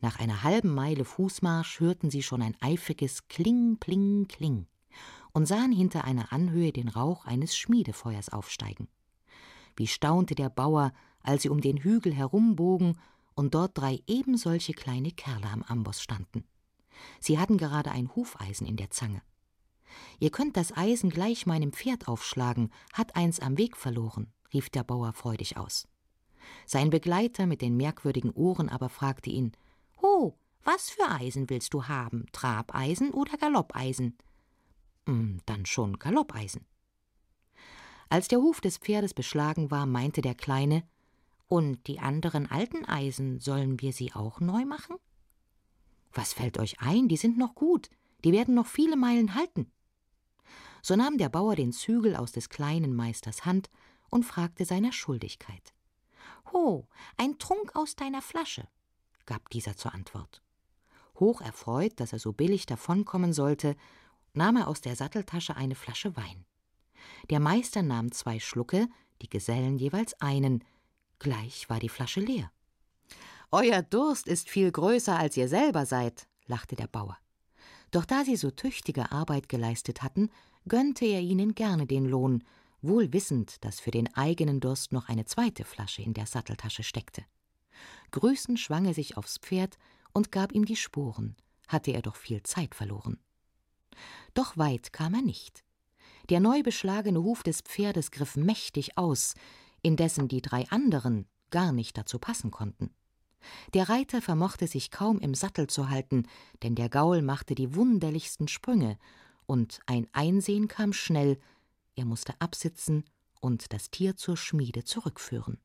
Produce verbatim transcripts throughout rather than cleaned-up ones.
Nach einer halben Meile Fußmarsch hörten sie schon ein eifriges Kling, Pling, Kling und sahen hinter einer Anhöhe den Rauch eines Schmiedefeuers aufsteigen. Wie staunte der Bauer, als sie um den Hügel herumbogen und dort drei ebensolche kleine Kerle am Amboss standen. Sie hatten gerade ein Hufeisen in der Zange. »Ihr könnt das Eisen gleich meinem Pferd aufschlagen, hat eins am Weg verloren«, rief der Bauer freudig aus. Sein Begleiter mit den merkwürdigen Ohren aber fragte ihn: »Ho, was für Eisen willst du haben, Trabeisen oder Galoppeisen?« »Mm, dann schon Galoppeisen.« Als der Huf des Pferdes beschlagen war, meinte der Kleine: »Und die anderen alten Eisen, sollen wir sie auch neu machen?« »Was fällt euch ein? Die sind noch gut, die werden noch viele Meilen halten.« So nahm der Bauer den Zügel aus des kleinen Meisters Hand und fragte seiner Schuldigkeit. »Ho, ein Trunk aus deiner Flasche«, gab dieser zur Antwort. Hoch erfreut, dass er so billig davonkommen sollte, nahm er aus der Satteltasche eine Flasche Wein. Der Meister nahm zwei Schlucke, die Gesellen jeweils einen. Gleich war die Flasche leer. »Euer Durst ist viel größer, als ihr selber seid«, lachte der Bauer. Doch da sie so tüchtige Arbeit geleistet hatten, gönnte er ihnen gerne den Lohn, wohl wissend, dass für den eigenen Durst noch eine zweite Flasche in der Satteltasche steckte. Grüßend schwang er sich aufs Pferd und gab ihm die Sporen, hatte er doch viel Zeit verloren. Doch weit kam er nicht. Der neu beschlagene Huf des Pferdes griff mächtig aus, indessen die drei anderen gar nicht dazu passen konnten. Der Reiter vermochte sich kaum im Sattel zu halten, denn der Gaul machte die wunderlichsten Sprünge, und ein Einsehen kam schnell, er musste absitzen und das Tier zur Schmiede zurückführen.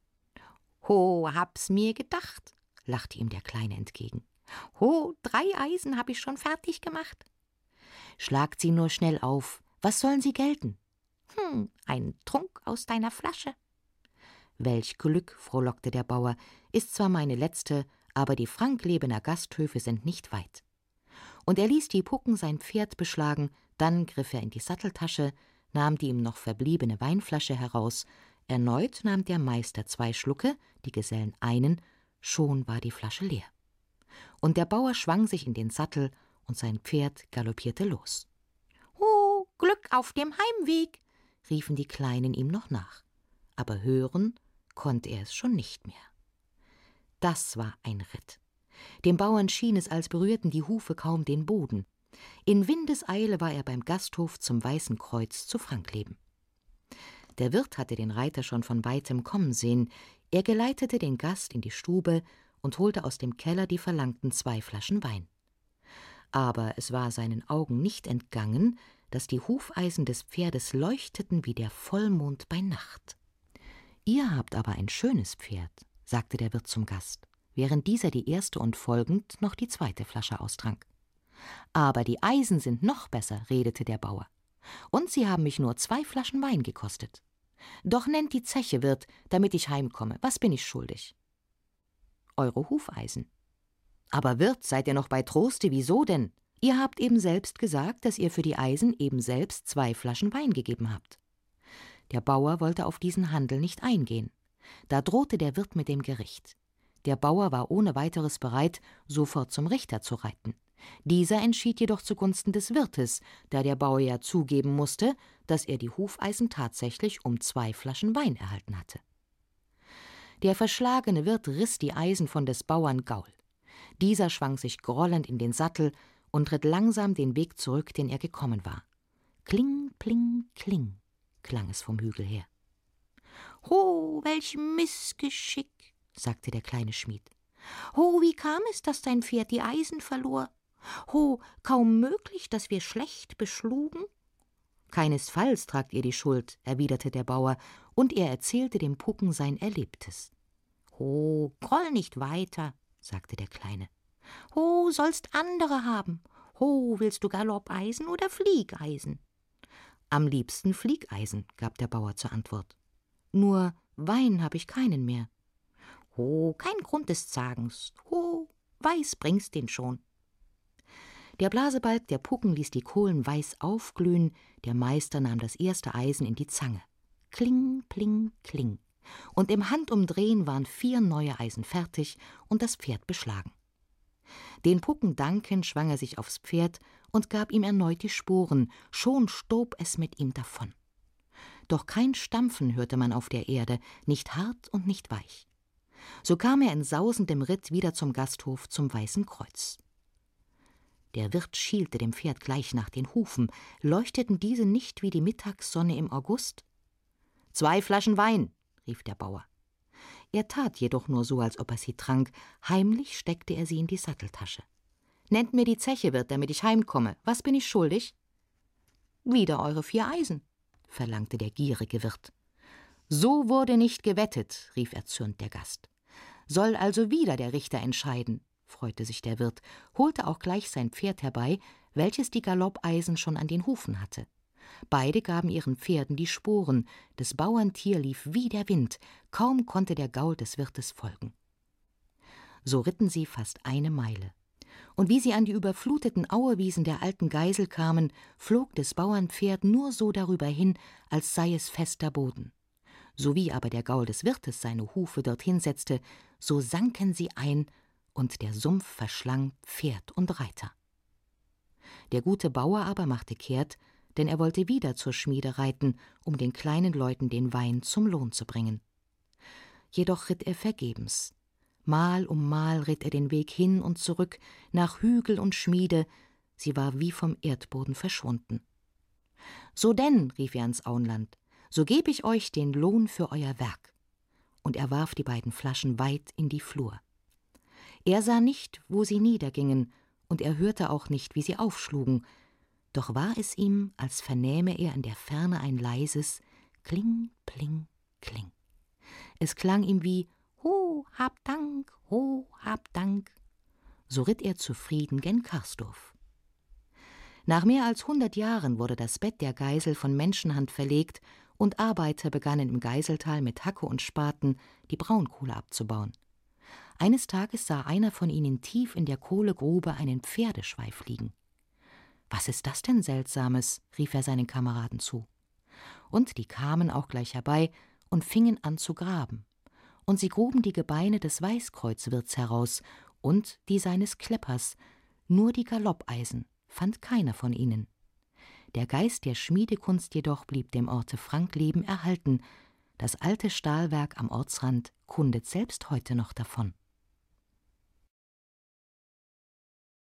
»Ho, hab's mir gedacht«, lachte ihm der Kleine entgegen. »Ho, drei Eisen hab ich schon fertig gemacht.« »Schlagt sie nur schnell auf, was sollen sie gelten?« »Hm, ein Trunk aus deiner Flasche.« »Welch Glück«, frohlockte der Bauer, »ist zwar meine letzte, aber die Franklebener Gasthöfe sind nicht weit.« Und er ließ die Pucken sein Pferd beschlagen, dann griff er in die Satteltasche, nahm die ihm noch verbliebene Weinflasche heraus, erneut nahm der Meister zwei Schlucke, die Gesellen einen, schon war die Flasche leer. Und der Bauer schwang sich in den Sattel und sein Pferd galoppierte los. »Ho, Glück auf dem Heimweg«, riefen die Kleinen ihm noch nach. Aber hören konnte er es schon nicht mehr. Das war ein Ritt. Dem Bauern schien es, als berührten die Hufe kaum den Boden. In Windeseile war er beim Gasthof zum Weißen Kreuz zu Frankleben. Der Wirt hatte den Reiter schon von weitem kommen sehen. Er geleitete den Gast in die Stube und holte aus dem Keller die verlangten zwei Flaschen Wein. Aber es war seinen Augen nicht entgangen, dass die Hufeisen des Pferdes leuchteten wie der Vollmond bei Nacht. »Ihr habt aber ein schönes Pferd«, sagte der Wirt zum Gast, während dieser die erste und folgend noch die zweite Flasche austrank. »Aber die Eisen sind noch besser«, redete der Bauer. »Und sie haben mich nur zwei Flaschen Wein gekostet. Doch nennt die Zeche, Wirt, damit ich heimkomme. Was bin ich schuldig?« »Eure Hufeisen.« »Aber Wirt, seid ihr noch bei Troste, wieso denn? Ihr habt eben selbst gesagt, dass ihr für die Eisen eben selbst zwei Flaschen Wein gegeben habt.« Der Bauer wollte auf diesen Handel nicht eingehen. Da drohte der Wirt mit dem Gericht. Der Bauer war ohne weiteres bereit, sofort zum Richter zu reiten. Dieser entschied jedoch zugunsten des Wirtes, da der Bauer ja zugeben musste, dass er die Hufeisen tatsächlich um zwei Flaschen Wein erhalten hatte. Der verschlagene Wirt riss die Eisen von des Bauern Gaul. Dieser schwang sich grollend in den Sattel und ritt langsam den Weg zurück, den er gekommen war. Kling, pling, kling, klang es vom Hügel her. »Ho, welch Missgeschick«, sagte der kleine Schmied. »Ho, wie kam es, dass dein Pferd die Eisen verlor? Ho, kaum möglich, dass wir schlecht beschlugen?« »Keinesfalls tragt ihr die Schuld«, erwiderte der Bauer, und er erzählte dem Pucken sein Erlebtes. »Ho, groll nicht weiter«, sagte der Kleine. »Ho, sollst andere haben. Ho, willst du Galoppeisen oder Fliegeisen?« »Am liebsten Fliegeisen«, gab der Bauer zur Antwort. »Nur Wein habe ich keinen mehr.« »Ho, kein Grund des Zagens. Ho, weiß bringst den schon.« Der Blasebalg der Pucken ließ die Kohlen weiß aufglühen, der Meister nahm das erste Eisen in die Zange. Kling, pling, kling. Und im Handumdrehen waren vier neue Eisen fertig und das Pferd beschlagen. Den Pucken dankend schwang er sich aufs Pferd und gab ihm erneut die Sporen, schon stob es mit ihm davon. Doch kein Stampfen hörte man auf der Erde, nicht hart und nicht weich. So kam er in sausendem Ritt wieder zum Gasthof zum Weißen Kreuz. Der Wirt schielte dem Pferd gleich nach den Hufen, leuchteten diese nicht wie die Mittagssonne im August? »Zwei Flaschen Wein«, rief der Bauer. Er tat jedoch nur so, als ob er sie trank, heimlich steckte er sie in die Satteltasche. »Nennt mir die Zeche, Wirt, damit ich heimkomme. Was bin ich schuldig?« »Wieder eure vier Eisen«, verlangte der gierige Wirt. »So wurde nicht gewettet«, rief erzürnt der Gast. »Soll also wieder der Richter entscheiden«, freute sich der Wirt, holte auch gleich sein Pferd herbei, welches die Galoppeisen schon an den Hufen hatte. Beide gaben ihren Pferden die Sporen, des Bauern Tier lief wie der Wind, kaum konnte der Gaul des Wirtes folgen. So ritten sie fast eine Meile. Und wie sie an die überfluteten Auewiesen der alten Geisel kamen, flog des Bauern Pferd nur so darüber hin, als sei es fester Boden. Sowie aber der Gaul des Wirtes seine Hufe dorthin setzte, so sanken sie ein, und der Sumpf verschlang Pferd und Reiter. Der gute Bauer aber machte kehrt, denn er wollte wieder zur Schmiede reiten, um den kleinen Leuten den Wein zum Lohn zu bringen. Jedoch ritt er vergebens. Mal um Mal ritt er den Weg hin und zurück, nach Hügel und Schmiede, sie war wie vom Erdboden verschwunden. »So denn«, rief er ins Auenland, »so geb ich euch den Lohn für euer Werk.« Und er warf die beiden Flaschen weit in die Flur. Er sah nicht, wo sie niedergingen, und er hörte auch nicht, wie sie aufschlugen, doch war es ihm, als vernähme er in der Ferne ein leises Kling, Pling, Kling. Es klang ihm wie »Ho, hab Dank, ho, hab Dank«. So ritt er zufrieden gen Karsdorf. Nach mehr als hundert Jahren wurde das Bett der Geisel von Menschenhand verlegt, und Arbeiter begannen im Geiseltal mit Hacke und Spaten die Braunkohle abzubauen. Eines Tages sah einer von ihnen tief in der Kohlegrube einen Pferdeschweif liegen. »Was ist das denn Seltsames?« rief er seinen Kameraden zu. Und die kamen auch gleich herbei und fingen an zu graben. Und sie gruben die Gebeine des Weißkreuzwirts heraus und die seines Kleppers, nur die Galoppeisen fand keiner von ihnen. Der Geist der Schmiedekunst jedoch blieb dem Orte Frankleben erhalten. Das alte Stahlwerk am Ortsrand kundet selbst heute noch davon.